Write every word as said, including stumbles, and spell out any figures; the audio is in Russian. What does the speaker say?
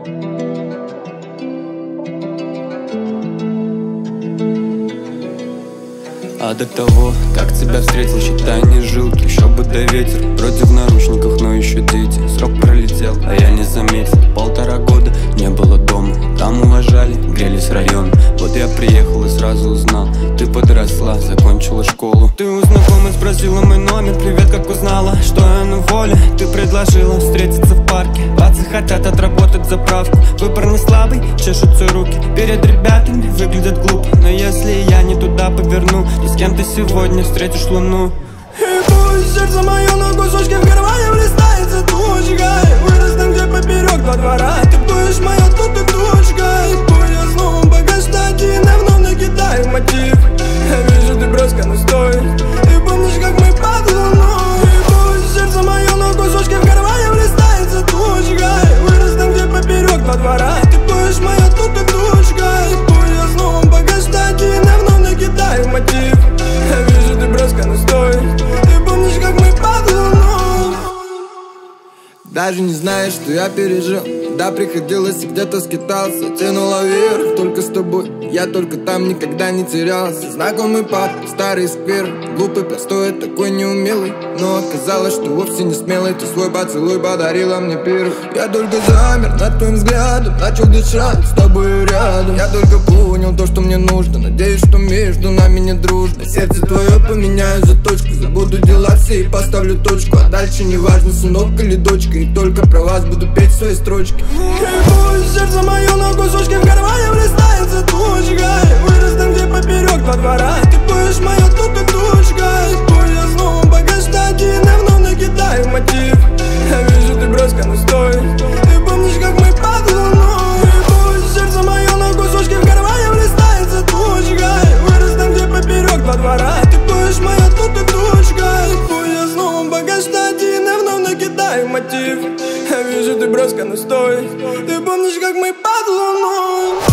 А до того, как тебя встретил, считай, не жил. Трущобы да ветер, вроде в наручниках, но еще дети. Срок пролетел, а я не заметил. Полтора года не было дома, там уважали, грелись район. Вот я приехал и сразу узнал, ты подросла, закончила школу. Ты у знакомой спросила мой номер, привет, как узнала, что я на воле. Ты предложила встретиться в парке, пацы хотят отработать заправку. Выбор не слабый, чешутся руки, перед ребятами выглядят глупо. Но если я не туда поверну, и с кем ты сегодня встретишь луну. И пусть сердце мое на кусочки в кармане влистается тучкой. Вырос там, где поперек два двора. Ты будешь моя тут и точка. И пусть я снова пока что один, я вновь накидаю мотив. Я вижу, ты броска, но стой. Ты помнишь, как мы под луной. И пусть сердце мое на кусочки в кармане влистается тучкой. Вырос там, где поперек два двора. Ты будешь моя тут и точка. И пусть я снова пока что один, я вновь накидаю мотив. Я вижу, ты броска, но стой. Ты помнишь, как мы под луной. Даже не знаешь, что я пережил. Да, приходилось и где-то скитался. Тянула вверх, только с тобой. Я только там никогда не терялся. Знакомый парк, старый сквер. Глупый, простой, такой неумелый. Но оказалось, что вовсе не смелый. Ты свой поцелуй подарила мне первый. Я только замер над твоим взглядом, начал дышать с тобой рядом. Я только понял то, что мне нужно. Надеюсь, что между нами не дружно. Сердце твое поменяю за точку. Забуду дела все и поставлю точку. А дальше не важно, сынок или дочка. И только про вас буду петь свои строчки. И пусть сердце мое на кусочки в кармане влистается тучкой. Вырос там, где поперек два двора. Ты будешь моя тут и точка. И пусть я снова пока что один, я вновь накидаю мотив. Я вижу, ты броска, но стой. Ты помнишь, как мы под луной. И пусть сердце мое на кусочки в кармане влистается тучкой. Вырос там, где поперек два двора. Ты будешь моя тут и точка. И пусть я снова пока что один, я вновь накидаю мотив. Я вижу, ты броска, но стой. Ты помнишь, как мы под луной.